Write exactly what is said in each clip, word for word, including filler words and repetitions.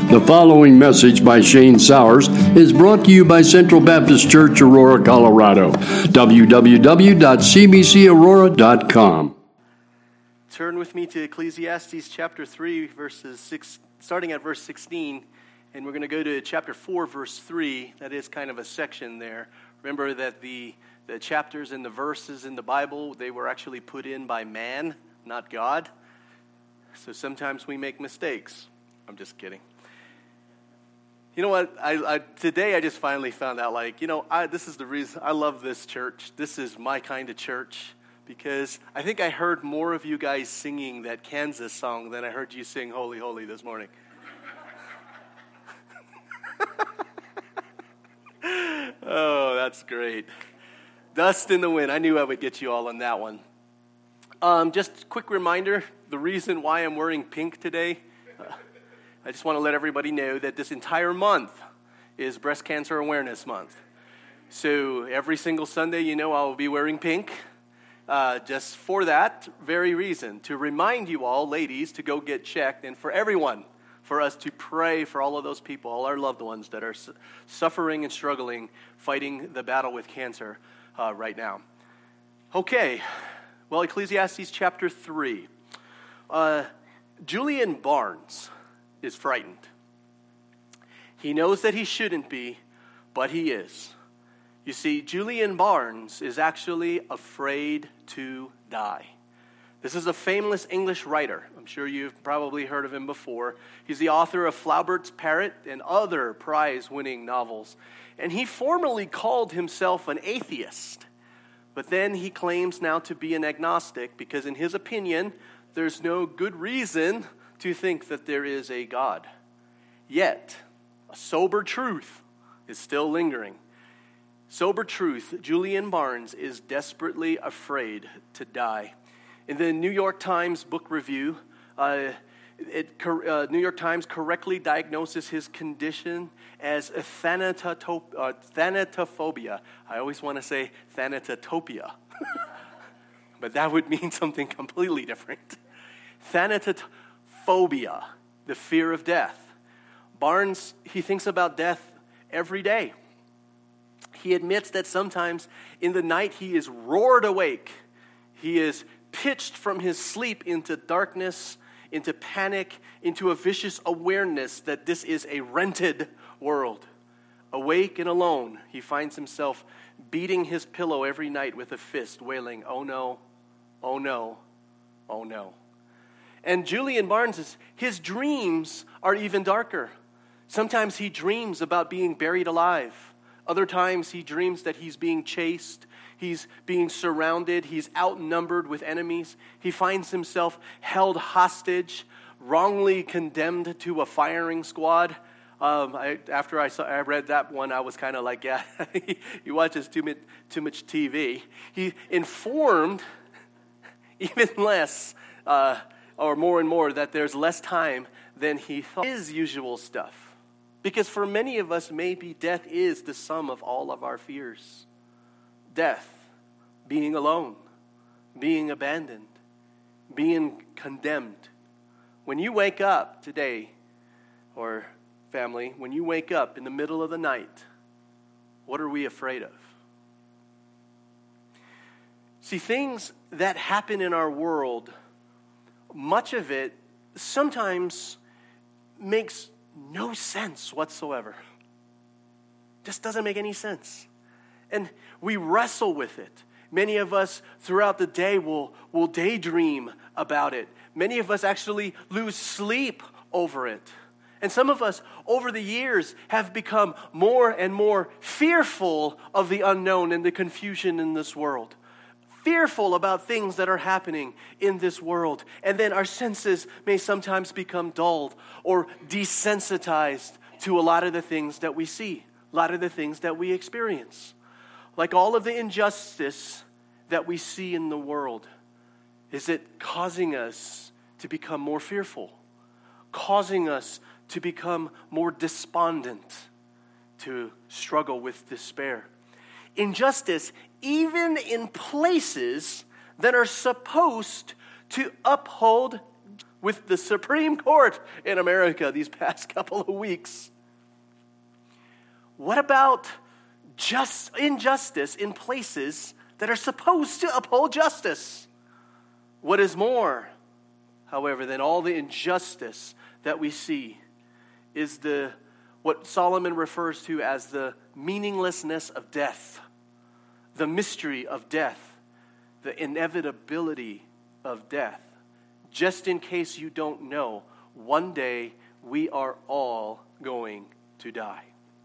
The following message by Shane Sowers is brought to you by Central Baptist Church, Aurora, Colorado. w w w dot c b c aurora dot com. Turn with me to Ecclesiastes chapter three, verses six, starting at verse sixteen, and we're going to go to chapter four, verse three. That is kind of a section there. Remember that the, the chapters and the verses in the Bible, they were actually put in by man, not God. So sometimes we make mistakes. I'm just kidding. You know what? I, I today I just finally found out, like, you know, I, this is the reason I love this church. This is my kind of church, because I think I heard more of you guys singing that Kansas song than I heard you sing Holy, Holy this morning. Oh, that's great. Dust in the wind. I knew I would get you all on that one. Um, just a quick reminder, the reason why I'm wearing pink today, uh, I just want to let everybody know that this entire month is Breast Cancer Awareness Month. So every single Sunday, you know, I will be wearing pink, uh, just for that very reason, to remind you all, ladies, to go get checked, and for everyone, for us to pray for all of those people, all our loved ones that are su- suffering and struggling, fighting the battle with cancer uh, right now. Okay. Well, Ecclesiastes chapter three. Uh, Julian Barnes is frightened. He knows that he shouldn't be, but he is. You see, Julian Barnes is actually afraid to die. This is a famous English writer. I'm sure you've probably heard of him before. He's the author of Flaubert's Parrot and other prize-winning novels. And he formerly called himself an atheist. But then he claims now to be an agnostic because in his opinion, there's no good reason to think that there is a God. Yet, a sober truth is still lingering. Sober truth, Julian Barnes is desperately afraid to die. In the New York Times book review, uh, it, uh, New York Times correctly diagnoses his condition as a thanatotop, uh, thanatophobia. I always want to say thanatotopia, but that would mean something completely different. Thanatophobia, the fear of death. Barnes, he thinks about death every day. He admits that sometimes in the night he is roared awake. He is pitched from his sleep into darkness, into panic, into a vicious awareness that this is a rented world. Awake and alone, he finds himself beating his pillow every night with a fist, wailing, "Oh no, oh no, oh no." And Julian Barnes, his dreams are even darker. Sometimes he dreams about being buried alive. Other times he dreams that he's being chased. He's being surrounded. He's outnumbered with enemies. He finds himself held hostage, wrongly condemned to a firing squad. Um, I, after I, saw, I read that one, I was kind of like, yeah, he watches too much, too much T V. He informed even less, uh, or more and more, that there's less time than he thought. His usual stuff. Because for many of us, maybe death is the sum of all of our fears. Death, being alone, being abandoned, being condemned. When you wake up today, or family, when you wake up in the middle of the night, what are we afraid of? See, things that happen in our world, much of it sometimes makes no sense whatsoever. Just doesn't make any sense. And we wrestle with it. Many of us throughout the day will, will daydream about it. Many of us actually lose sleep over it. And some of us over the years have become more and more fearful of the unknown and the confusion in this world. Fearful about things that are happening in this world. And then our senses may sometimes become dulled or desensitized to a lot of the things that we see, a lot of the things that we experience. Like all of the injustice that we see in the world, is it causing us to become more fearful? Causing us to become more despondent, to struggle with despair? Injustice, even in places that are supposed to uphold, with the Supreme Court in America these past couple of weeks. What about just injustice in places that are supposed to uphold justice? What is more, however, than all the injustice that we see is the what Solomon refers to as the meaninglessness of death, the mystery of death, the inevitability of death. Just in case you don't know, one day we are all going to die.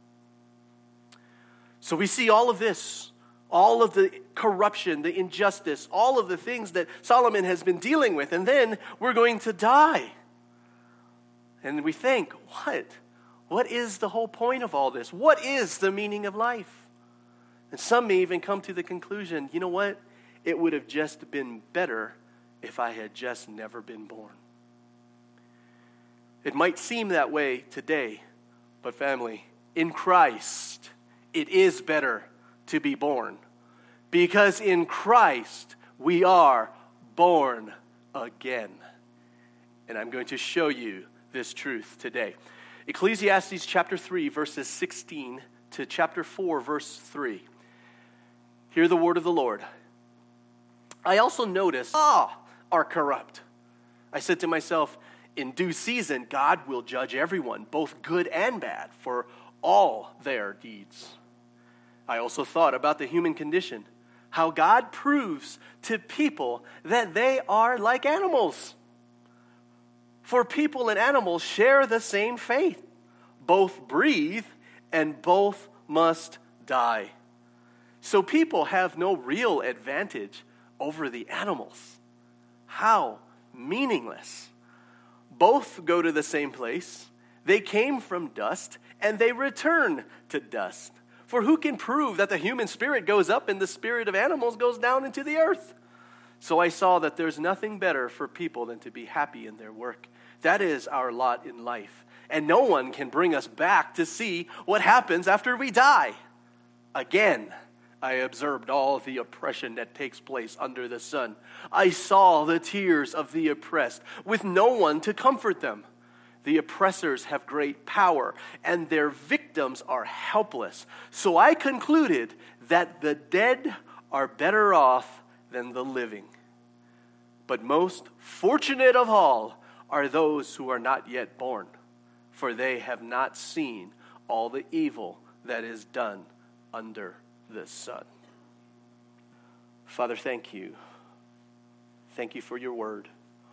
So we see all of this, all of the corruption, the injustice, all of the things that Solomon has been dealing with, and then we're going to die. And we think, what? What is the whole point of all this? What is the meaning of life? And some may even come to the conclusion, you know what? It would have just been better if I had just never been born. It might seem that way today, but family, in Christ, it is better to be born. Because in Christ, we are born again. And I'm going to show you this truth today. Ecclesiastes chapter three, verses sixteen to chapter four, verse three. Hear the word of the Lord. I also noticed, ah, are corrupt. I said to myself, in due season, God will judge everyone, both good and bad, for all their deeds. I also thought about the human condition, how God proves to people that they are like animals. For people and animals share the same fate. Both breathe and both must die. So people have no real advantage over the animals. How meaningless. Both go to the same place. They came from dust and they return to dust. For who can prove that the human spirit goes up and the spirit of animals goes down into the earth? So I saw that there's nothing better for people than to be happy in their work. That is our lot in life. And no one can bring us back to see what happens after we die. Again, I observed all the oppression that takes place under the sun. I saw the tears of the oppressed with no one to comfort them. The oppressors have great power and their victims are helpless. So I concluded that the dead are better off than the living. But most fortunate of all are those who are not yet born, for they have not seen all the evil that is done under the sun. Father, thank you. Thank you for your word.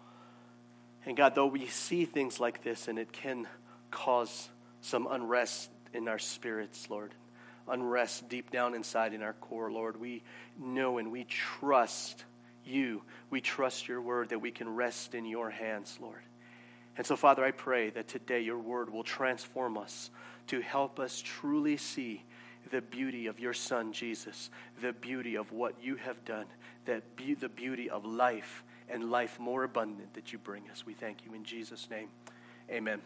And God, though we see things like this and it can cause some unrest in our spirits, Lord, unrest deep down inside in our core, Lord, we know and we trust you. We trust your word that we can rest in your hands, Lord. And so, Father, I pray that today your word will transform us to help us truly see the beauty of your Son, Jesus, the beauty of what you have done, that be- the beauty of life and life more abundant that you bring us. We thank you in Jesus' name. Amen.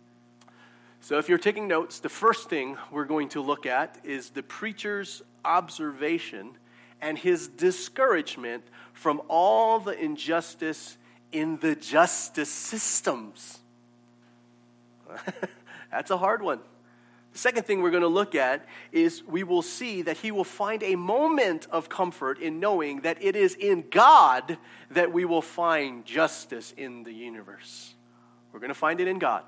So if you're taking notes, the first thing we're going to look at is the preacher's observation and his discouragement from all the injustice in the justice systems. That's a hard one. The second thing we're going to look at is we will see that he will find a moment of comfort in knowing that it is in God that we will find justice in the universe. We're going to find it in God.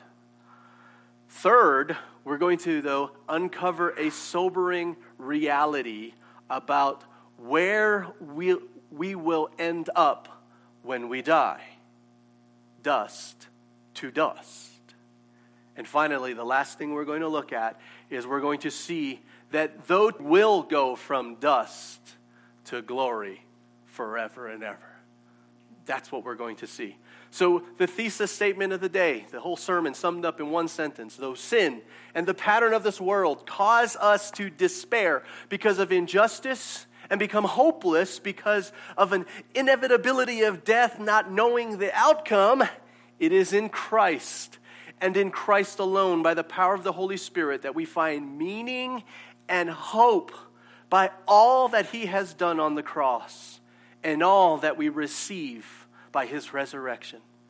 Third, we're going to, though, uncover a sobering reality about where we, we will end up when we die. Dust to dust. And finally, the last thing we're going to look at is we're going to see that though will go from dust to glory forever and ever. That's what we're going to see. So the thesis statement of the day, the whole sermon summed up in one sentence, though sin and the pattern of this world cause us to despair because of injustice and become hopeless because of an inevitability of death, not knowing the outcome, it is in Christ and in Christ alone, by the power of the Holy Spirit, that we find meaning and hope by all that he has done on the cross and all that we receive by his resurrection.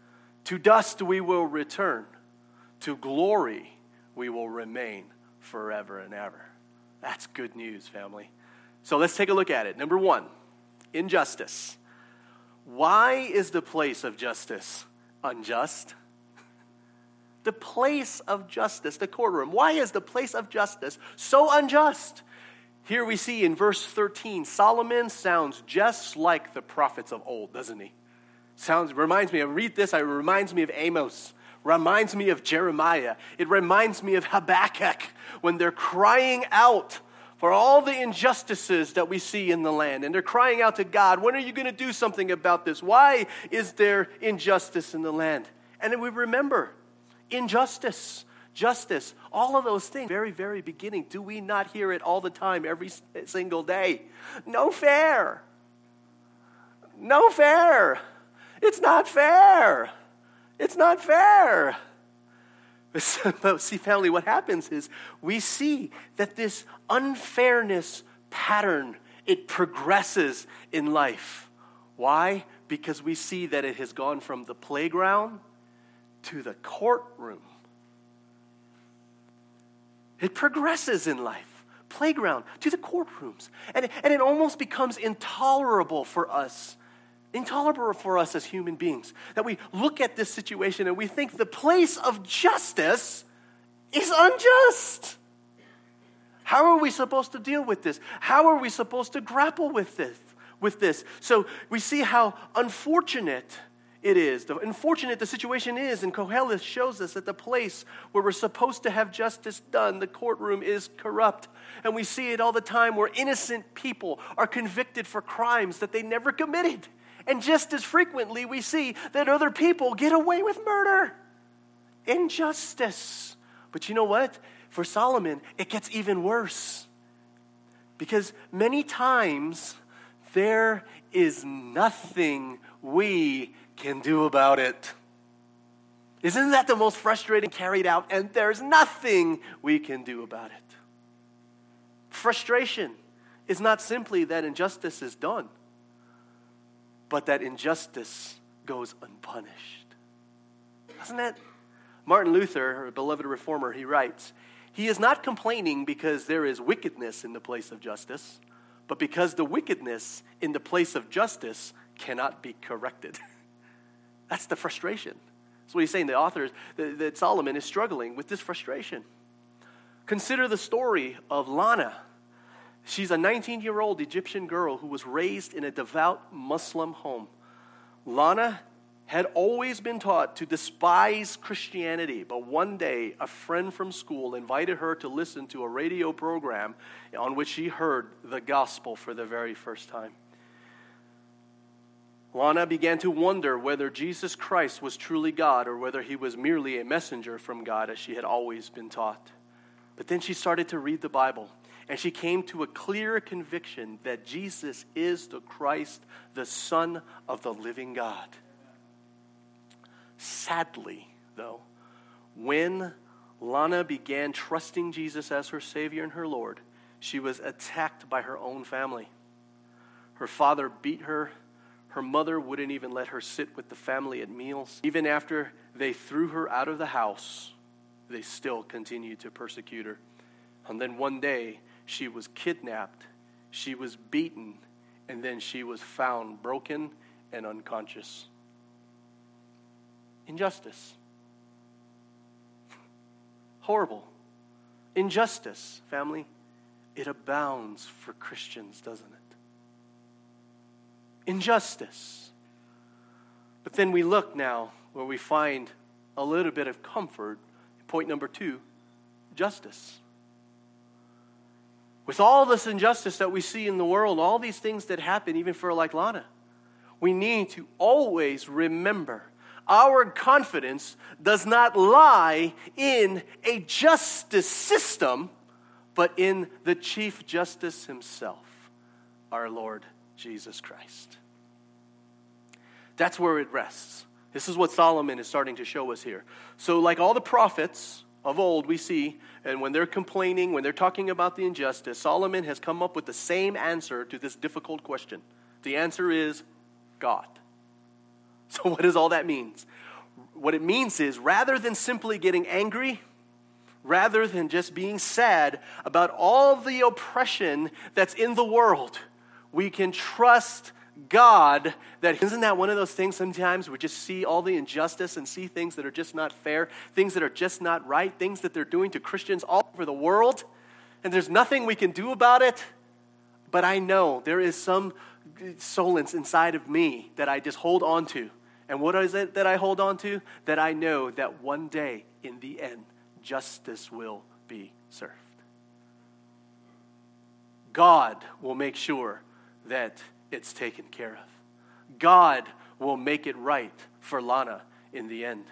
To dust we will return. To glory we will remain forever and ever. That's good news, family. So let's take a look at it. Number one, injustice. Why is the place of justice unjust? The place of justice, the courtroom. Why is the place of justice so unjust? Here we see in verse thirteen, Solomon sounds just like the prophets of old, doesn't he? Sounds, reminds me, I read this, it reminds me of Amos, reminds me of Jeremiah. It reminds me of Habakkuk when they're crying out for all the injustices that we see in the land. And they're crying out to God, when are you going to do something about this? Why is there injustice in the land? And then we remember, injustice, justice, all of those things. Very, very beginning. Do we not hear it all the time, every single day? No fair. No fair. It's not fair. It's not fair. But see, family, what happens is we see that this unfairness pattern, it progresses in life. Why? Because we see that it has gone from the playground to the courtroom. It progresses in life. Playground to the courtrooms. And, and it almost becomes intolerable for us. Intolerable for us as human beings. That we look at this situation and we think the place of justice is unjust. How are we supposed to deal with this? How are we supposed to grapple with this? With this? So we see how unfortunate it is. The unfortunate the situation is, and Koheles shows us that the place where we're supposed to have justice done, the courtroom, is corrupt. And we see it all the time where innocent people are convicted for crimes that they never committed. And just as frequently, we see that other people get away with murder. Injustice. But you know what? For Solomon, it gets even worse. Because many times, there is nothing we can do about it. Isn't that the most frustrating carried out? And there's nothing we can do about it. Frustration is not simply that injustice is done, but that injustice goes unpunished. Doesn't it? Martin Luther, a beloved reformer, he writes, he is not complaining because there is wickedness in the place of justice, but because the wickedness in the place of justice cannot be corrected. That's the frustration. That's what he's saying. The author, that, that Solomon is struggling with this frustration. Consider the story of Lana. She's a nineteen-year-old Egyptian girl who was raised in a devout Muslim home. Lana had always been taught to despise Christianity, but one day a friend from school invited her to listen to a radio program on which she heard the gospel for the very first time. Lana began to wonder whether Jesus Christ was truly God or whether he was merely a messenger from God, as she had always been taught. But then she started to read the Bible, and she came to a clear conviction that Jesus is the Christ, the Son of the living God. Sadly, though, when Lana began trusting Jesus as her Savior and her Lord, she was attacked by her own family. Her father beat her. Her mother wouldn't even let her sit with the family at meals. Even after they threw her out of the house, they still continued to persecute her. And then one day, she was kidnapped, she was beaten, and then she was found broken and unconscious. Injustice. Horrible. Injustice, family. It abounds for Christians, doesn't it? Injustice. But then we look now where we find a little bit of comfort. Point number two, justice. With all this injustice that we see in the world, all these things that happen, even for like Lana, we need to always remember our confidence does not lie in a justice system, but in the Chief Justice himself, our Lord Jesus Christ. That's where it rests. This is what Solomon is starting to show us here. So like all the prophets of old we see, and when they're complaining, when they're talking about the injustice, Solomon has come up with the same answer to this difficult question. The answer is God. So what does all that mean? what it means is, rather than simply getting angry, rather than just being sad about all the oppression that's in the world, we can trust God. That isn't that one of those things sometimes we just see all the injustice and see things that are just not fair, things that are just not right, things that they're doing to Christians all over the world, and there's nothing we can do about it. But I know there is some solace inside of me that I just hold on to. And what is it that I hold on to? That I know that one day in the end, justice will be served. God will make sure that it's taken care of. God will make it right for Lana in the end.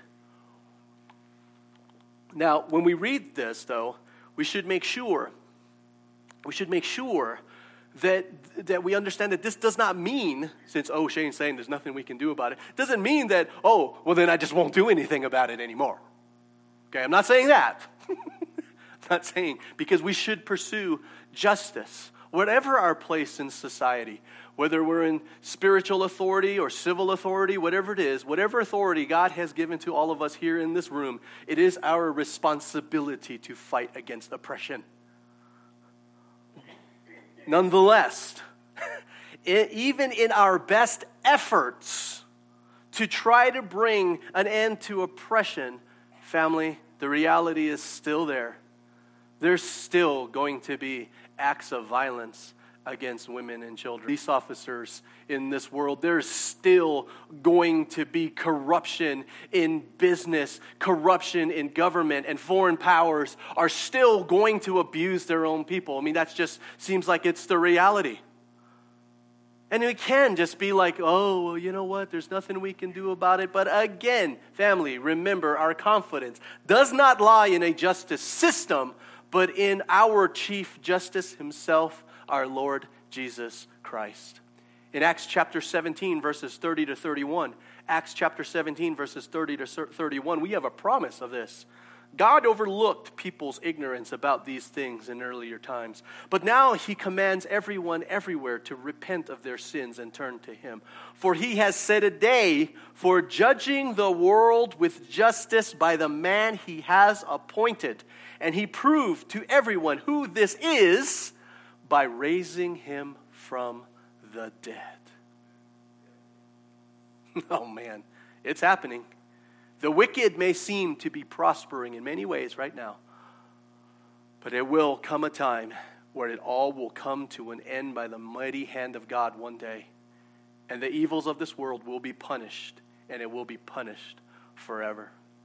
Now, when we read this, though, we should make sure, we should make sure that that we understand that this does not mean, since, oh, Shane's saying there's nothing we can do about it, doesn't mean that, oh, well, then I just won't do anything about it anymore. Okay, I'm not saying that. I'm not saying, because we should pursue justice, whatever our place in society, whether we're in spiritual authority or civil authority, whatever it is, whatever authority God has given to all of us here in this room, it is our responsibility to fight against oppression. Nonetheless, even in our best efforts to try to bring an end to oppression, family, the reality is still there. There's still going to be acts of violence against women and children. Police officers in this world, there's still going to be corruption in business, corruption in government, and foreign powers are still going to abuse their own people. I mean, that just seems like it's the reality. And it can just be like, oh, well, you know what? There's nothing we can do about it. But again, family, remember, our confidence does not lie in a justice system, but in our Chief Justice himself, our Lord Jesus Christ. In Acts chapter seventeen, verses thirty to thirty-one, Acts chapter seventeen, verses thirty to thirty-one, we have a promise of this. God overlooked people's ignorance about these things in earlier times. But now he commands everyone everywhere to repent of their sins and turn to him. For he has set a day for judging the world with justice by the man he has appointed. And he proved to everyone who this is by raising him from the dead. Oh man, it's happening. The wicked may seem to be prospering in many ways right now, but there will come a time where it all will come to an end by the mighty hand of God one day, and the evils of this world will be punished, and it will be punished forever.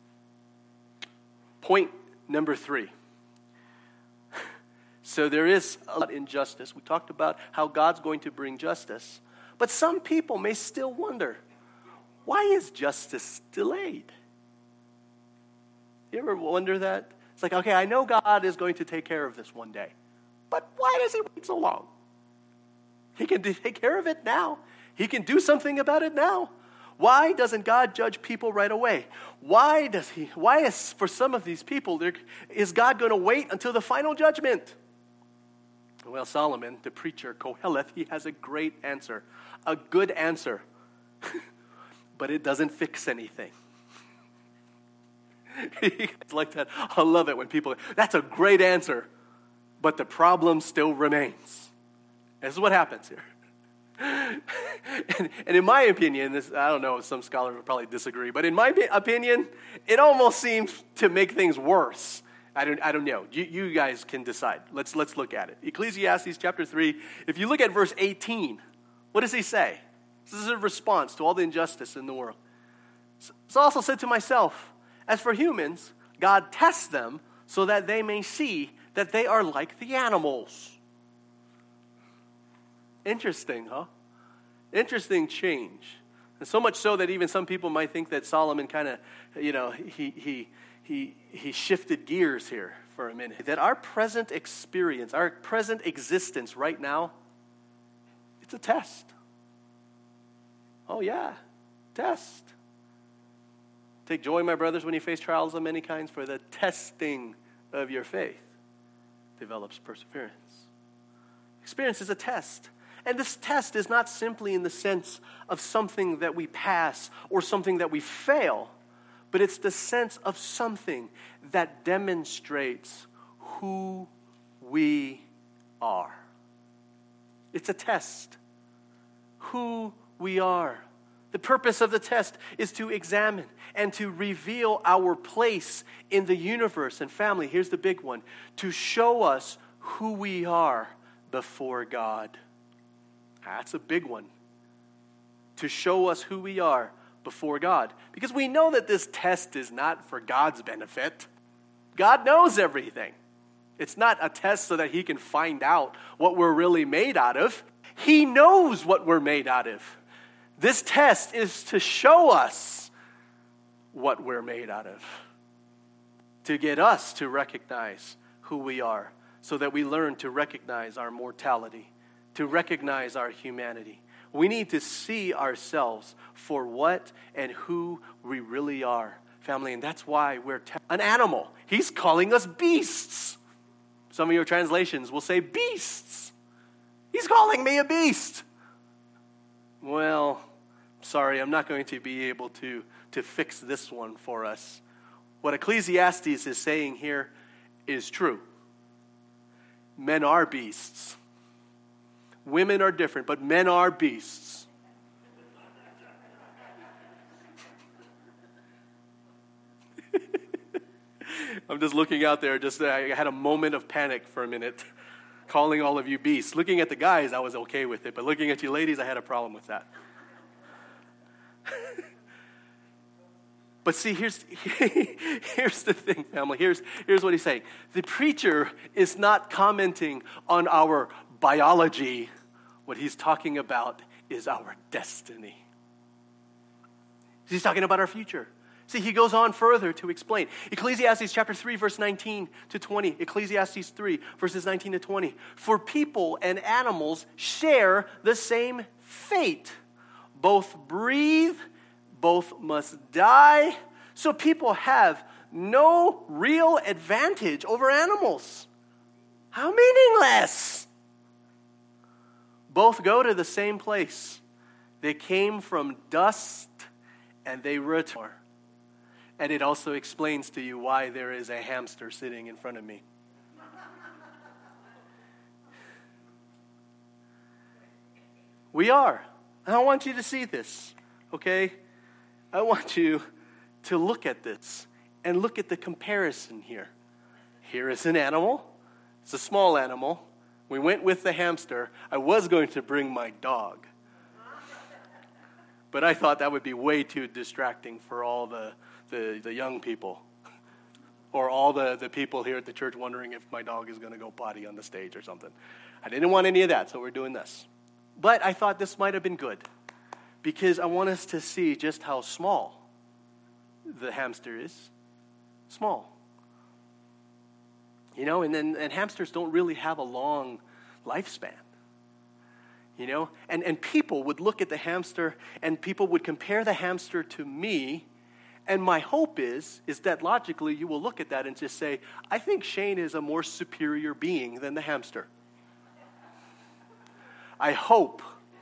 Point number three. So there is a lot of injustice. We talked about how God's going to bring justice, but some people may still wonder, why is justice delayed? You ever wonder that? It's like, okay, I know God is going to take care of this one day, but why does he wait so long? He can take care of it now. He can do something about it now. Why doesn't God judge people right away? Why does he? Why is, for some of these people, is God going to wait until the final judgment? Well, Solomon, the preacher, Koheleth, he has a great answer, a good answer, but it doesn't fix anything. It's like that. I love it when people, that's a great answer, but the problem still remains. This is what happens here. and, and in my opinion, this, I don't know, some scholars would probably disagree, but in my opinion, it almost seems to make things worse. I don't, I don't know. You, you guys can decide. Let's, let's look at it. Ecclesiastes chapter three, if you look at verse eighteen, what does he say? This is a response to all the injustice in the world. So I also said to myself, as for humans, God tests them so that they may see that they are like the animals. Interesting, huh? Interesting change. And so much so that even some people might think that Solomon kind of, you know, he he he he shifted gears here for a minute. That our present experience, our present existence right now, it's a test. Oh yeah, test. Take joy, my brothers, when you face trials of many kinds, for the testing of your faith develops perseverance. Experience is a test. And this test is not simply in the sense of something that we pass or something that we fail, but it's the sense of something that demonstrates who we are. It's a test. Who we are. The purpose of the test is to examine and to reveal our place in the universe. And family, here's the big one. To show us who we are before God. That's a big one. To show us who we are before God. Because we know that this test is not for God's benefit. God knows everything. It's not a test so that he can find out what we're really made out of. He knows what we're made out of. This test is to show us what we're made out of. To get us to recognize who we are so that we learn to recognize our mortality, to recognize our humanity. We need to see ourselves for what and who we really are, family. And that's why we're te- an animal. He's calling us beasts. Some of your translations will say beasts. He's calling me a beast. Well, sorry, I'm not going to be able to, to fix this one for us. What Ecclesiastes is saying here is true. Men are beasts. Women are different, but men are beasts. I'm just looking out there, just I had a moment of panic for a minute, calling all of you beasts. Looking at the guys, I was okay with it, but looking at you ladies, I had a problem with that. But see, here's, here's the thing, family. Here's, here's what he's saying. The preacher is not commenting on our biology. What he's talking about is our destiny. He's talking about our future. See, he goes on further to explain. Ecclesiastes chapter three, verse nineteen to twenty. Ecclesiastes three, verses nineteen to twenty. For people and animals share the same fate. Both breathe, both must die. So people have no real advantage over animals. How meaningless. Both go to the same place. They came from dust and they return. And it also explains to you why there is a hamster sitting in front of me. We are. And I want you to see this, okay? I want you to look at this and look at the comparison here. Here is an animal. It's a small animal. We went with the hamster. I was going to bring my dog. But I thought that would be way too distracting for all the, the, the young people. Or all the, the people here at the church wondering if my dog is going to go potty on the stage or something. I didn't want any of that, so we're doing this. But I thought this might have been good. Because I want us to see just how small the hamster is. Small. You know, and then and hamsters don't really have a long lifespan. You know, and, and people would look at the hamster and people would compare the hamster to me. And my hope is, is that logically you will look at that and just say, I think Shane is a more superior being than the hamster. I hope.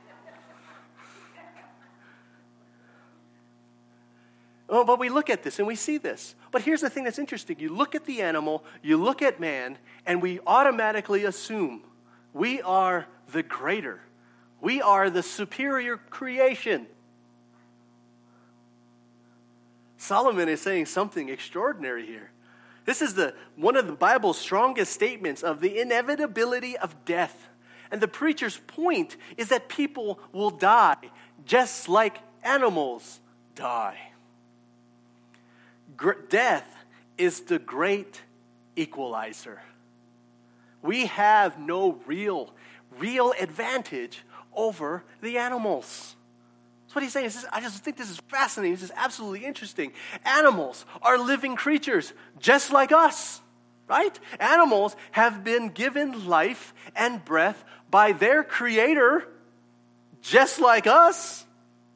Oh, but we look at this and we see this. But here's the thing that's interesting. You look at the animal, you look at man, and we automatically assume we are the greater. We are the superior creation. Solomon is saying something extraordinary here. This is the one of the Bible's strongest statements of the inevitability of death. And the preacher's point is that people will die just like animals die. Death is the great equalizer. We have no real, real advantage over the animals. That's what he's saying. He says, I just think this is fascinating. This is absolutely interesting. Animals are living creatures just like us, right? Animals have been given life and breath by their creator just like us.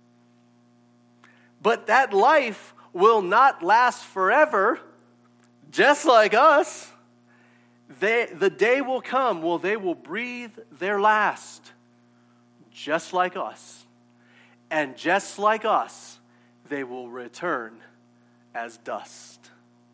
But that life will not last forever, just like us. They, the day will come, well, they will breathe their last, just like us. And just like us, they will return as dust.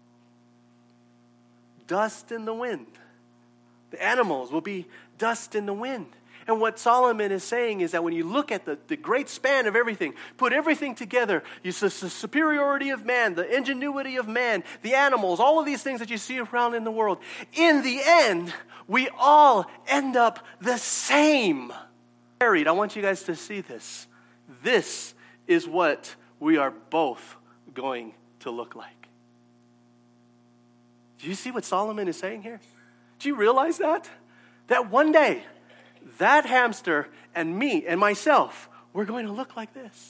Dust in the wind. The animals will be dust in the wind. And what Solomon is saying is that when you look at the, the great span of everything, put everything together, you see the superiority of man, the ingenuity of man, the animals, all of these things that you see around in the world, in the end, we all end up the same. I want you guys to see this. This is what we are both going to look like. Do you see what Solomon is saying here? Do you realize that? That one day, that hamster and me and myself, we're going to look like this.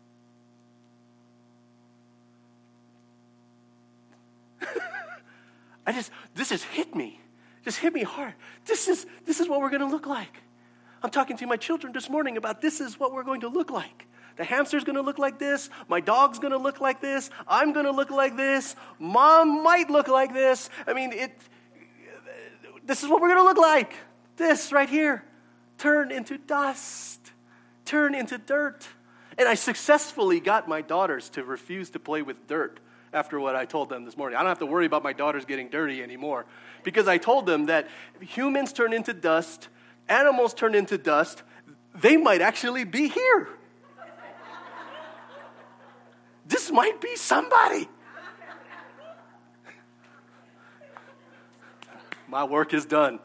I just, this just hit me. Just hit me hard. This is, this is what we're going to look like. I'm talking to my children this morning about this is what we're going to look like. The hamster's going to look like this. My dog's going to look like this. I'm going to look like this. Mom might look like this. I mean, it. This is what we're going to look like. This right here. Turn into dust. Turn into dirt. And I successfully got my daughters to refuse to play with dirt after what I told them this morning. I don't have to worry about my daughters getting dirty anymore because I told them that humans turn into dust, animals turn into dust, they might actually be here. This might be somebody. My work is done.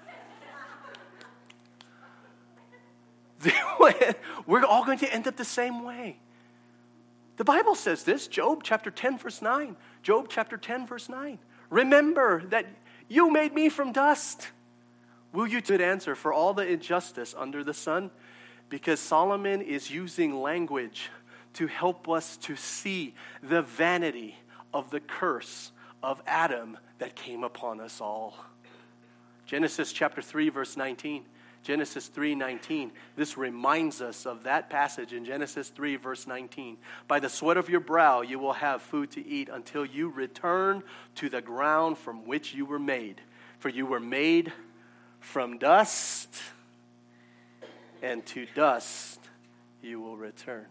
We're all going to end up the same way. The Bible says this, Job chapter ten, verse nine. Job chapter ten, verse nine. Remember that you made me from dust. Will you good answer for all the injustice under the sun? Because Solomon is using language to help us to see the vanity of the curse of Adam that came upon us all. Genesis chapter three, verse nineteen. Genesis three nineteen. This reminds us of that passage in Genesis three, verse nineteen. By the sweat of your brow you will have food to eat until you return to the ground from which you were made. For you were made from dust, and to dust you will return.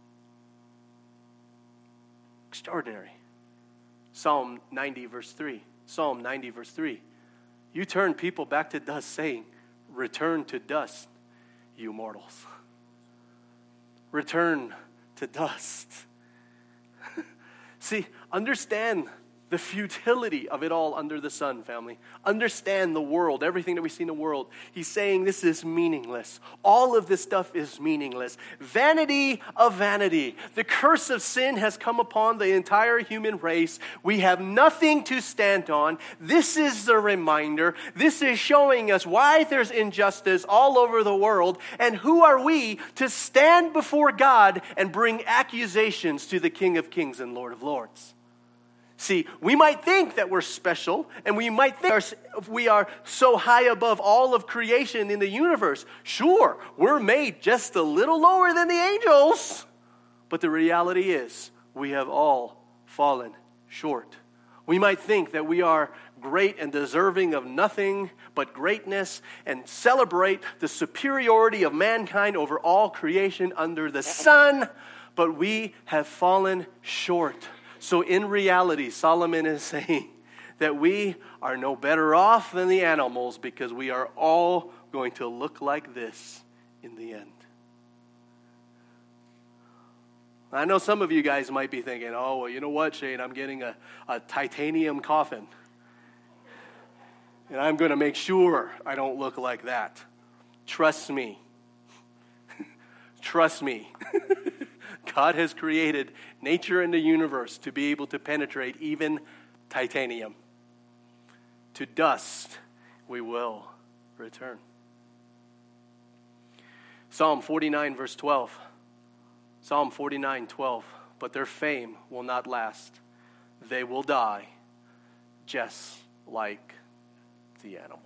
Extraordinary. Psalm ninety, verse three. Psalm ninety, verse three. You turn people back to dust, saying, return to dust, you mortals. Return to dust. See, understand the futility of it all under the sun, family. Understand the world, everything that we see in the world. He's saying this is meaningless. All of this stuff is meaningless. Vanity of vanity. The curse of sin has come upon the entire human race. We have nothing to stand on. This is the reminder. This is showing us why there's injustice all over the world. And who are we to stand before God and bring accusations to the King of Kings and Lord of Lords? See, we might think that we're special, and we might think we are so high above all of creation in the universe. Sure, we're made just a little lower than the angels. But the reality is, we have all fallen short. We might think that we are great and deserving of nothing but greatness and celebrate the superiority of mankind over all creation under the sun, but we have fallen short. So in reality, Solomon is saying that we are no better off than the animals because we are all going to look like this in the end. I know some of you guys might be thinking, oh, well, you know what, Shane, I'm getting a, a titanium coffin. And I'm going to make sure I don't look like that. Trust me. Trust me. God has created nature and the universe to be able to penetrate even titanium. To dust we will return. Psalm forty-nine, verse twelve. Psalm forty-nine, twelve. But their fame will not last. They will die just like the animals.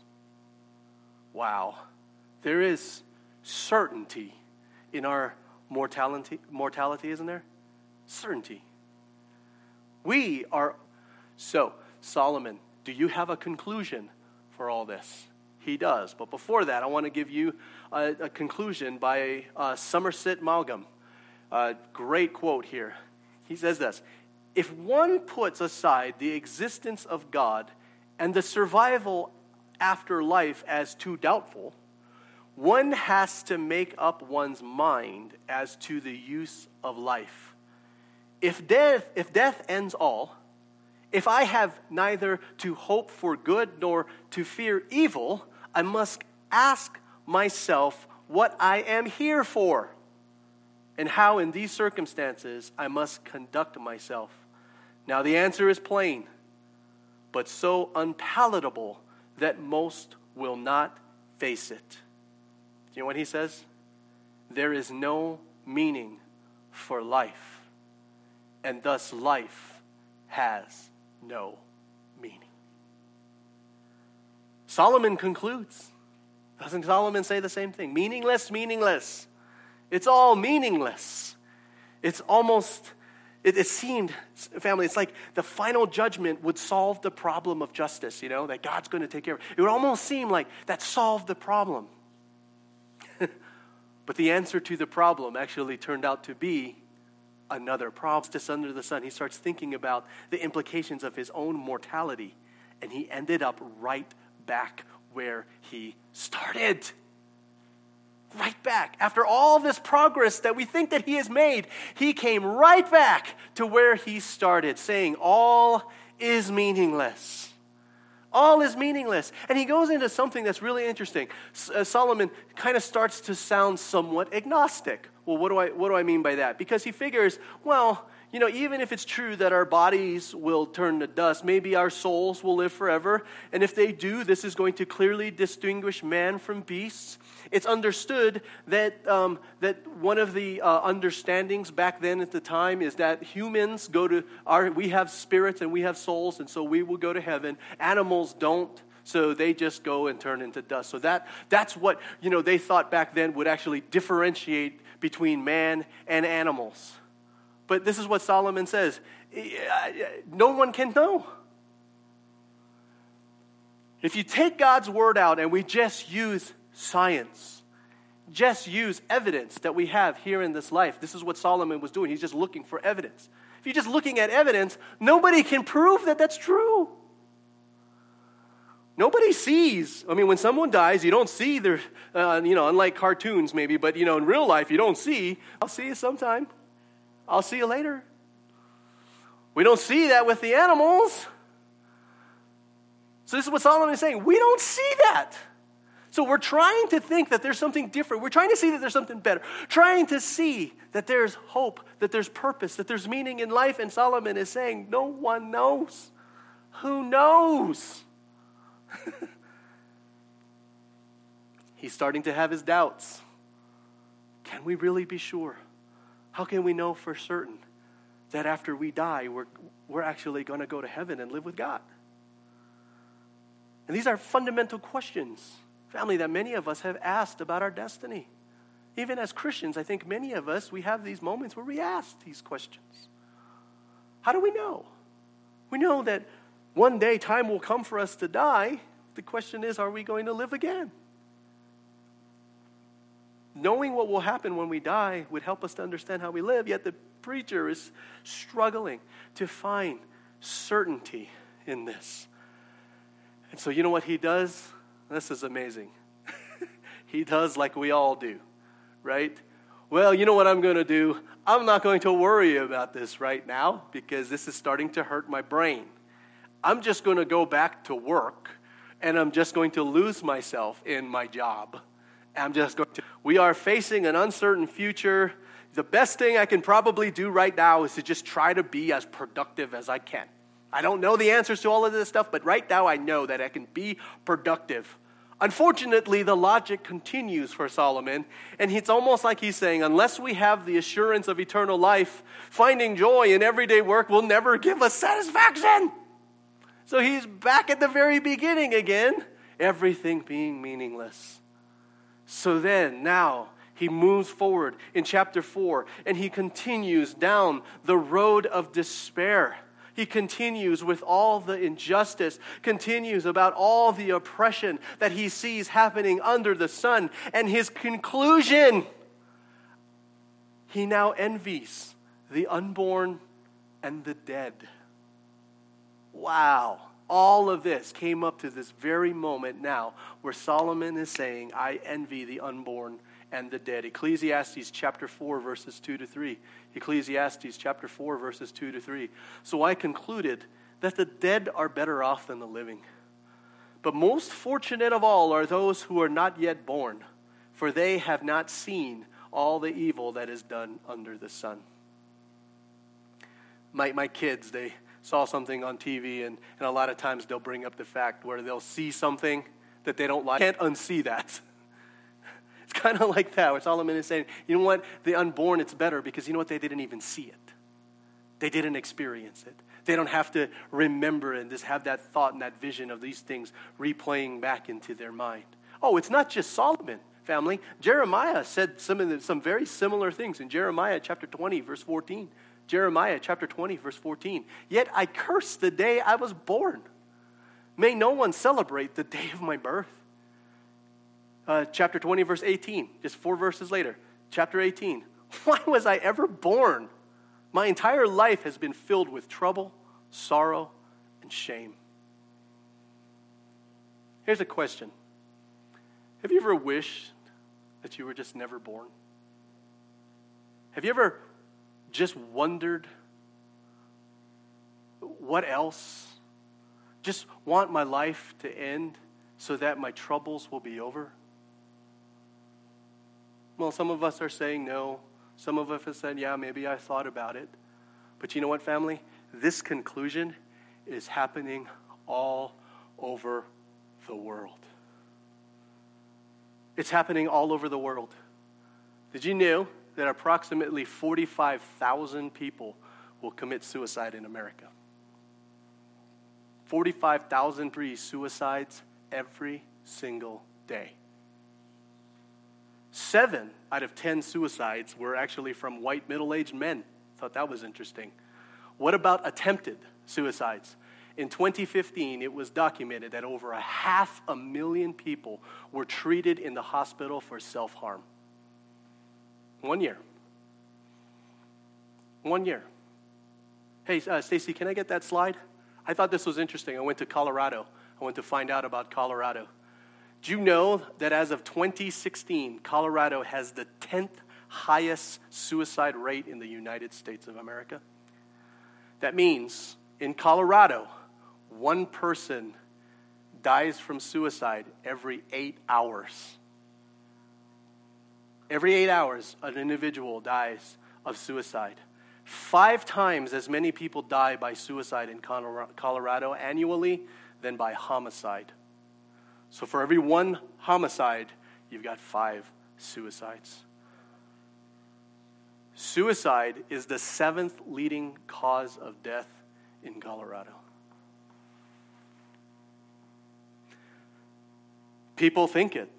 Wow. There is certainty in our mortality, mortality, isn't there? Certainty. We are, so, Solomon, do you have a conclusion for all this? He does. But before that, I want to give you a, a conclusion by uh, Somerset Maugham. A great quote here. He says this, if one puts aside the existence of God and the survival after life as too doubtful, one has to make up one's mind as to the use of life. If death, if death ends all, if I have neither to hope for good nor to fear evil, I must ask myself what I am here for, and how in these circumstances I must conduct myself. Now the answer is plain, but so unpalatable that most will not face it. Do you know what he says? There is no meaning for life, and thus life has no meaning. Solomon concludes. Doesn't Solomon say the same thing? Meaningless, meaningless. It's all meaningless. It's almost, it, it seemed, family, it's like the final judgment would solve the problem of justice, you know, that God's going to take care of it. It would almost seem like that solved the problem. But the answer to the problem actually turned out to be another problem. Just under the sun, he starts thinking about the implications of his own mortality, and he ended up right back where he started. Right back. After all this progress that we think that he has made, he came right back to where he started, saying, all is meaningless. All is meaningless. And he goes into something that's really interesting. Uh, Solomon kind of starts to sound somewhat agnostic. Well, what do I what do I mean by that? Because he figures, well, you know, even if it's true that our bodies will turn to dust, maybe our souls will live forever. And if they do, this is going to clearly distinguish man from beasts. It's understood that um, that one of the uh, understandings back then at the time is that humans go to our, we have spirits and we have souls, and so we will go to heaven. Animals don't, so they just go and turn into dust. So that that's what, you know, they thought back then would actually differentiate between man and animals. But this is what Solomon says. No one can know. If you take God's word out and we just use science, just use evidence that we have here in this life, this is what Solomon was doing. He's just looking for evidence. If you're just looking at evidence, nobody can prove that that's true. Nobody sees. I mean, when someone dies, you don't see their, uh, you know, unlike cartoons maybe, but, you know, in real life, you don't see. I'll see you sometime. I'll see you later. We don't see that with the animals. So this is what Solomon is saying. We don't see that. So we're trying to think that there's something different. We're trying to see that there's something better. Trying to see that there's hope, that there's purpose, that there's meaning in life. And Solomon is saying, no one knows. Who knows? He's starting to have his doubts. Can we really be sure? How can we know for certain that after we die, we're, we're actually going to go to heaven and live with God? And these are fundamental questions, family, that many of us have asked about our destiny. Even as Christians, I think many of us, we have these moments where we ask these questions. How do we know? We know that one day time will come for us to die. The question is, are we going to live again? Knowing what will happen when we die would help us to understand how we live, yet the preacher is struggling to find certainty in this. And so you know what he does? This is amazing. He does like we all do, right? Well, you know what I'm going to do? I'm not going to worry about this right now because this is starting to hurt my brain. I'm just going to go back to work, and I'm just going to lose myself in my job. I'm just going to, we are facing an uncertain future. The best thing I can probably do right now is to just try to be as productive as I can. I don't know the answers to all of this stuff, but right now I know that I can be productive. Unfortunately, the logic continues for Solomon, and it's almost like he's saying, unless we have the assurance of eternal life, finding joy in everyday work will never give us satisfaction. So he's back at the very beginning again, everything being meaningless. So then, now, he moves forward in chapter four, and he continues down the road of despair. He continues with all the injustice, continues about all the oppression that he sees happening under the sun. And his conclusion, he now envies the unborn and the dead. Wow. All of this came up to this very moment now where Solomon is saying, I envy the unborn and the dead. Ecclesiastes chapter four, verses two to three. Ecclesiastes chapter four, verses two to three. So I concluded that the dead are better off than the living. But most fortunate of all are those who are not yet born, for they have not seen all the evil that is done under the sun. My, my kids, they saw something on T V, and, and a lot of times they'll bring up the fact where they'll see something that they don't like. Can't unsee that. It's kind of like that, where Solomon is saying, you know what, the unborn, it's better because you know what, they didn't even see it. They didn't experience it. They don't have to remember and just have that thought and that vision of these things replaying back into their mind. Oh, it's not just Solomon, family. Jeremiah said some of the, some very similar things in Jeremiah chapter twenty, verse fourteen. Jeremiah chapter twenty, verse fourteen. Yet I curse the day I was born. May no one celebrate the day of my birth. Uh, chapter twenty, verse eighteen. Just four verses later. Chapter eighteen. Why was I ever born? My entire life has been filled with trouble, sorrow, and shame. Here's a question. Have you ever wished that you were just never born? Have you ever just wondered, what else? Just want my life to end so that my troubles will be over? Well, some of us are saying no. Some of us have said, yeah, maybe I thought about it. But you know what, family? This conclusion is happening all over the world. It's happening all over the world. Did you know that approximately forty-five thousand people will commit suicide in America? forty-five thousand suicides every single day. Seven out of ten suicides were actually from white middle-aged men. Thought that was interesting. What about attempted suicides? In twenty fifteen, it was documented that over a half a million people were treated in the hospital for self-harm. One year. One year. Hey, uh, Stacy, can I get that slide? I thought this was interesting. I went to Colorado. I went to find out about Colorado. Do you know that as of twenty sixteen, Colorado has the tenth highest suicide rate in the United States of America? That means in Colorado, one person dies from suicide every eight hours. Every eight hours, an individual dies of suicide. Five times as many people die by suicide in Colorado annually than by homicide. So for every one homicide, you've got five suicides. Suicide is the seventh leading cause of death in Colorado. People think it.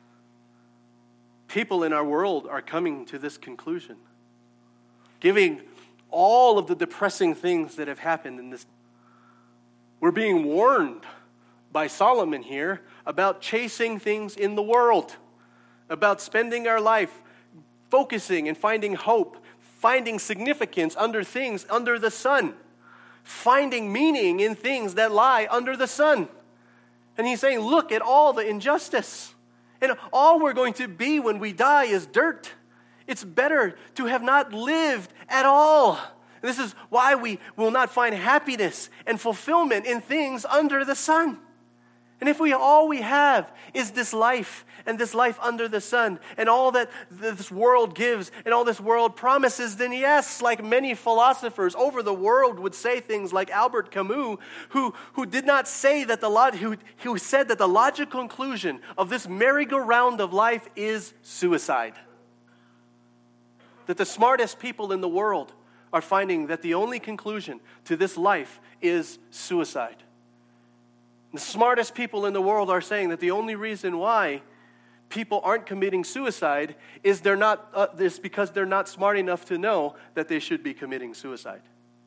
People in our world are coming to this conclusion, giving all of the depressing things that have happened in this. We're being warned by Solomon here about chasing things in the world, about spending our life focusing and finding hope, finding significance under things under the sun, finding meaning in things that lie under the sun. And he's saying, look at all the injustice. And all we're going to be when we die is dirt. It's better to have not lived at all. And this is why we will not find happiness and fulfillment in things under the sun. And if we all we have is this life and this life under the sun and all that this world gives and all this world promises, then yes, like many philosophers over the world would say things like Albert Camus, who, who did not say that the log- who, who said that the logical conclusion of this merry-go-round of life is suicide. That the smartest people in the world are finding that the only conclusion to this life is suicide. The smartest people in the world are saying that the only reason why people aren't committing suicide is they're not uh, is because they're not smart enough to know that they should be committing suicide.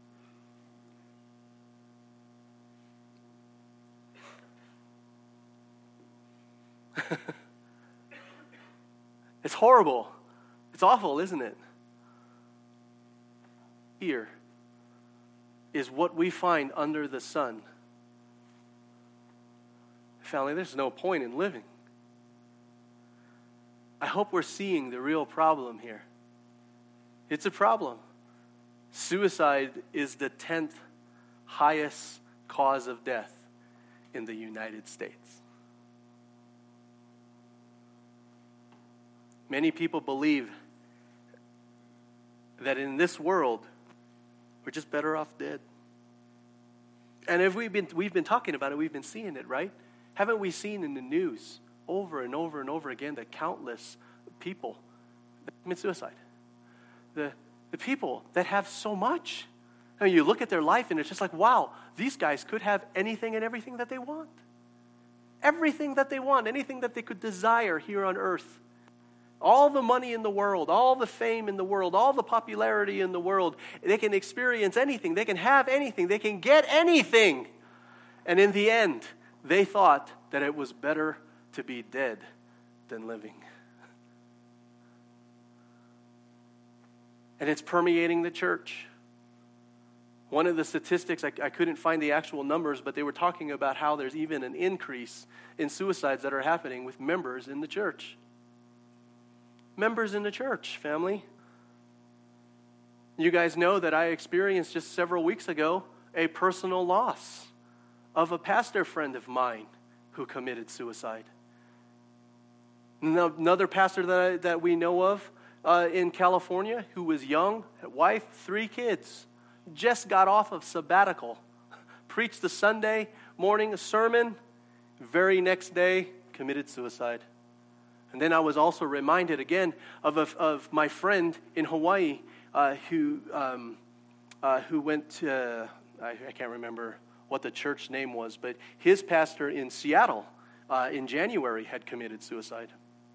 It's horrible. It's awful, isn't it? Here, is what we find under the sun, family, there's no point in living. I hope we're seeing the real problem here. It's a problem. Suicide is the tenth highest cause of death in the United States. Many people believe that in this world, we're just better off dead. And if we've been we've been talking about it, we've been seeing it, right? Haven't we seen in the news over and over and over again the countless people that commit suicide? The the people that have so much. I mean, you look at their life and it's just like, wow, these guys could have anything and everything that they want. Everything that they want, anything that they could desire here on earth. All the money in the world, all the fame in the world, all the popularity in the world. They can experience anything. They can have anything. They can get anything. And in the end, they thought that it was better to be dead than living. And it's permeating the church. One of the statistics, I, I couldn't find the actual numbers, but they were talking about how there's even an increase in suicides that are happening with members in the church. Members in the church, family. You guys know that I experienced just several weeks ago a personal loss of a pastor friend of mine who committed suicide. Another pastor that, I, that we know of uh, in California who was young, wife, three kids, just got off of sabbatical, preached the Sunday morning sermon, very next day committed suicide. And then I was also reminded again of a, of my friend in Hawaii uh, who um, uh, who went to, uh, I, I can't remember what the church name was, but his pastor in Seattle uh, in January had committed suicide.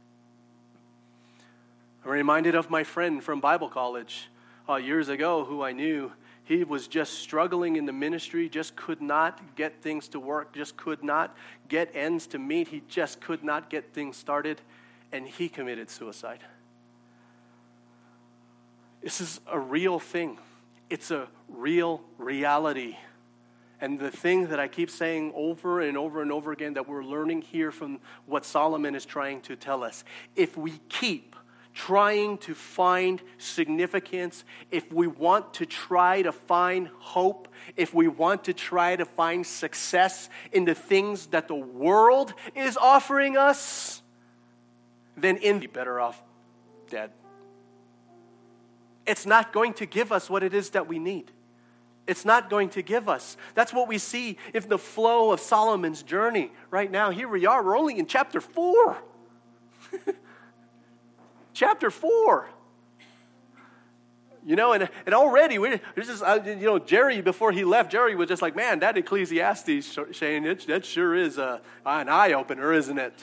I'm reminded of my friend from Bible college uh, years ago who I knew. He was just struggling in the ministry, just could not get things to work, just could not get ends to meet. He just could not get things started. And he committed suicide. This is a real thing. It's a real reality. And the thing that I keep saying over and over and over again that we're learning here from what Solomon is trying to tell us, if we keep trying to find significance, if we want to try to find hope, if we want to try to find success in the things that the world is offering us, then in be better off dead. It's not going to give us what it is that we need. It's not going to give us. That's what we see in the flow of Solomon's journey right now. Here we are. We're only in chapter four. Chapter four. You know, and, and already, we're just, you know, Jerry, before he left, Jerry was just like, man, that Ecclesiastes, Shane, it, that sure is a, an eye-opener, isn't it?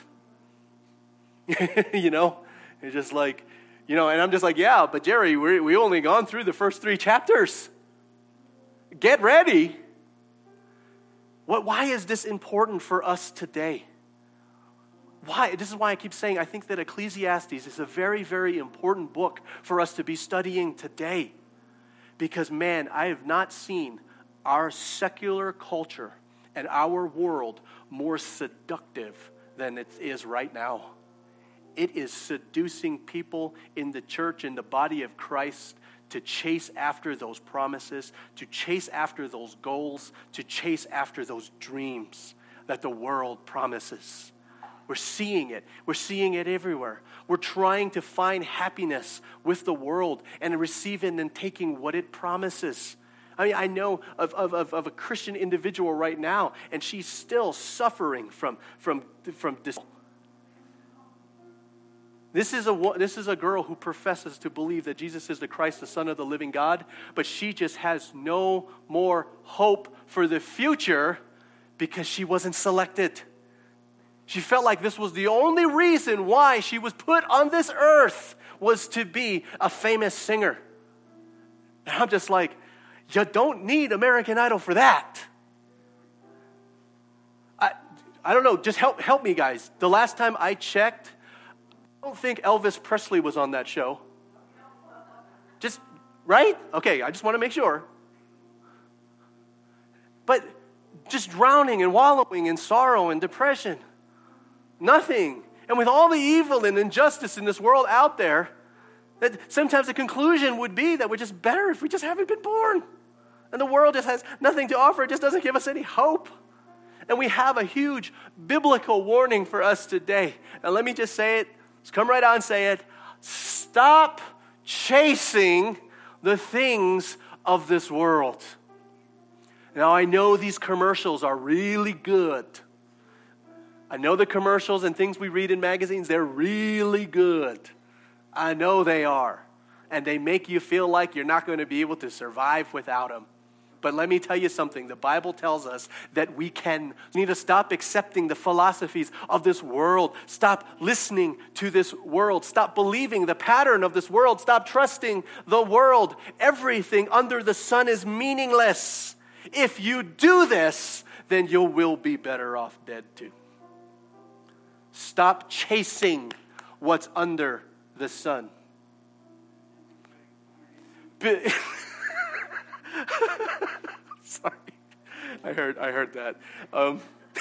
You know, it's just like, you know, and I'm just like, yeah, but Jerry, we we only gone through the first three chapters. Get ready. What? Why is this important for us today? Why? This is why I keep saying I think that Ecclesiastes is a very, very important book for us to be studying today. Because, man, I have not seen our secular culture and our world more seductive than it is right now. It is seducing people in the church, in the body of Christ, to chase after those promises, to chase after those goals, to chase after those dreams that the world promises. We're seeing it. We're seeing it everywhere. We're trying to find happiness with the world and receiving and taking what it promises. I mean, I know of, of, of, of a Christian individual right now, and she's still suffering from, from, from this. This is a this is a girl who professes to believe that Jesus is the Christ, the Son of the living God, but she just has no more hope for the future because she wasn't selected. She felt like this was the only reason why she was put on this earth was to be a famous singer. And I'm just like, you don't need American Idol for that. I I don't know, just help help me guys. The last time I checked, I don't think Elvis Presley was on that show. Just, right? Okay, I just want to make sure. but just drowning and wallowing in sorrow and depression. Nothing. And with all the evil and injustice in this world out there, that sometimes the conclusion would be that we're just better if we just haven't been born. And the world just has nothing to offer. It just doesn't give us any hope. And we have a huge biblical warning for us today. And let me just say it. Let's come right out and say it. Stop chasing the things of this world. Now, I know these commercials are really good. I know the commercials and things we read in magazines, they're really good. I know they are. And they make you feel like you're not going to be able to survive without them. But let me tell you something. The Bible tells us that we can we need to stop accepting the philosophies of this world. Stop listening to this world. Stop believing the pattern of this world. Stop trusting the world. Everything under the sun is meaningless. If you do this, then you will be better off dead too. Stop chasing what's under the sun. Sorry, I heard I heard that. Um,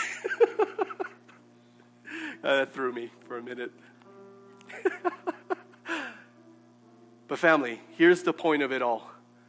that threw me for a minute. But family, here's the point of it all.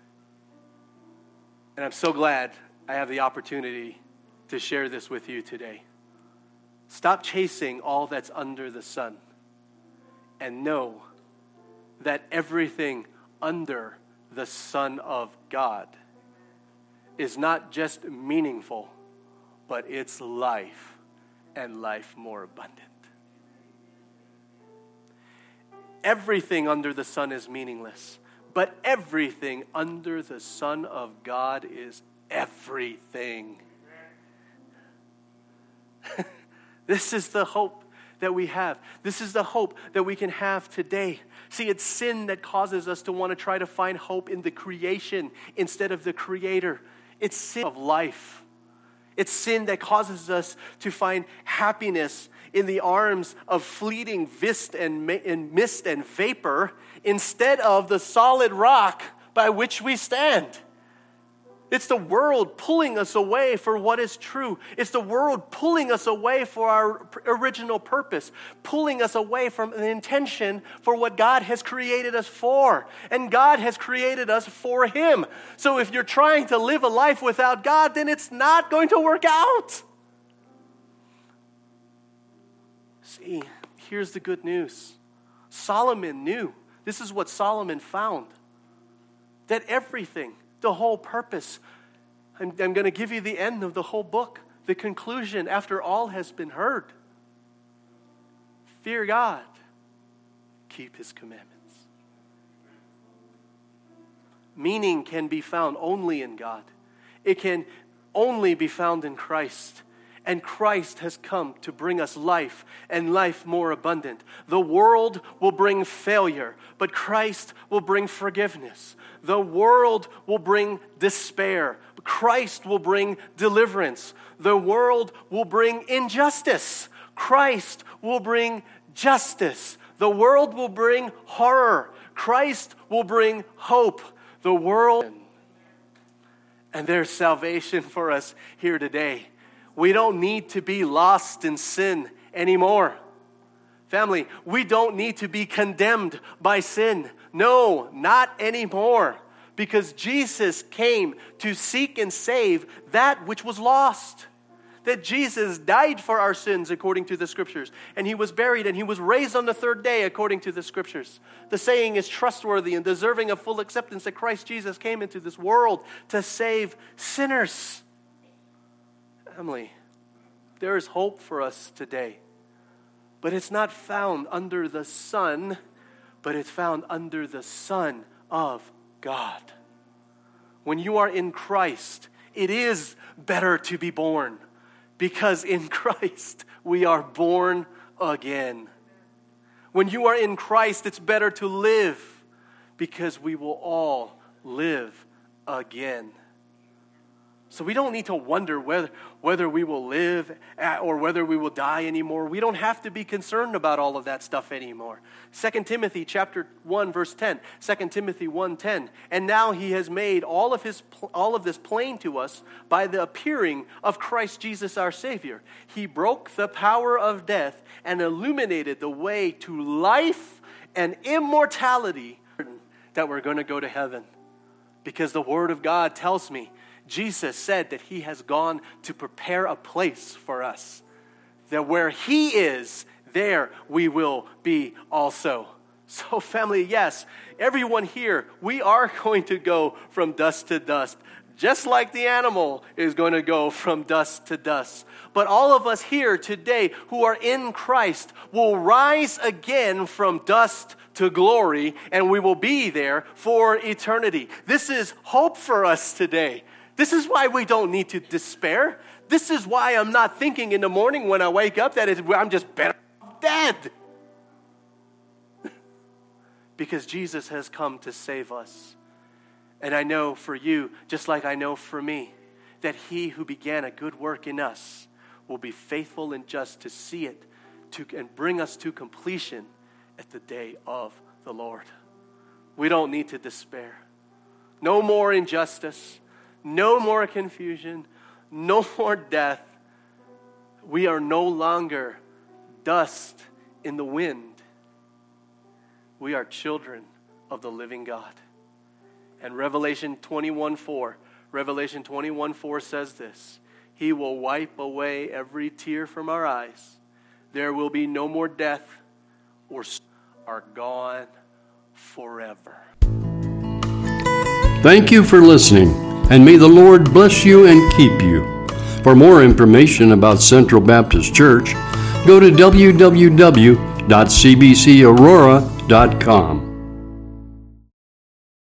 And I'm so glad I have the opportunity to share this with you today. Stop chasing all that's under the sun and know that everything under the Son of God is not just meaningful, but it's life and life more abundant. Everything under the sun is meaningless, but everything under the Son of God is everything. This is the hope that we have. This is the hope that we can have today. See, it's sin that causes us to want to try to find hope in the creation instead of the Creator. It's sin of life. It's sin that causes us to find happiness in the arms of fleeting mist and, and mist and vapor instead of the solid rock by which we stand. It's the world pulling us away for what is true. It's the world pulling us away for our original purpose, pulling us away from the intention for what God has created us for. And God has created us for Him. So if you're trying to live a life without God, then it's not going to work out. See, here's the good news. Solomon knew. This is what Solomon found. That everything, the whole purpose. I'm, I'm going to give you the end of the whole book, the conclusion after all has been heard. Fear God, keep His commandments. Meaning can be found only in God. It can only be found in Christ. And Christ has come to bring us life and life more abundant. The world will bring failure, but Christ will bring forgiveness. The world will bring despair, but Christ will bring deliverance. The world will bring injustice. Christ will bring justice. The world will bring horror. Christ will bring hope. The world, and there's salvation for us here today. We don't need to be lost in sin anymore. Family, we don't need to be condemned by sin. No, not anymore. Because Jesus came to seek and save that which was lost. That Jesus died for our sins according to the Scriptures. And He was buried and He was raised on the third day according to the Scriptures. The saying is trustworthy and deserving of full acceptance that Christ Jesus came into this world to save sinners. Family, there is hope for us today. But it's not found under the sun, but it's found under the Son of God. When you are in Christ, it is better to be born. Because in Christ, we are born again. When you are in Christ, it's better to live. Because we will all live again. So we don't need to wonder whether, whether we will live at, or whether we will die anymore. We don't have to be concerned about all of that stuff anymore. Second Timothy chapter one, verse ten. Second Timothy one ten. And now he has made all of his all of this plain to us by the appearing of Christ Jesus our Savior. He broke the power of death and illuminated the way to life and immortality, that we're going to go to heaven. Because the Word of God tells me, Jesus said that he has gone to prepare a place for us. That where he is, there we will be also. So family, yes, everyone here, we are going to go from dust to dust. Just like the animal is going to go from dust to dust. But all of us here today who are in Christ will rise again from dust to glory, and we will be there for eternity. This is hope for us today. This is why we don't need to despair. This is why I'm not thinking in the morning when I wake up that I'm just better off dead. Because Jesus has come to save us. And I know for you, just like I know for me, that he who began a good work in us will be faithful and just to see it to, and bring us to completion at the day of the Lord. We don't need to despair. No more injustice. No more confusion, no more death. We are no longer dust in the wind. We are children of the living God. And Revelation twenty-one four, Revelation twenty-one four says this: He will wipe away every tear from our eyes. There will be no more death, or are gone forever. Thank you for listening. And may the Lord bless you and keep you. For more information about Central Baptist Church, go to w w w dot c b c aurora dot com.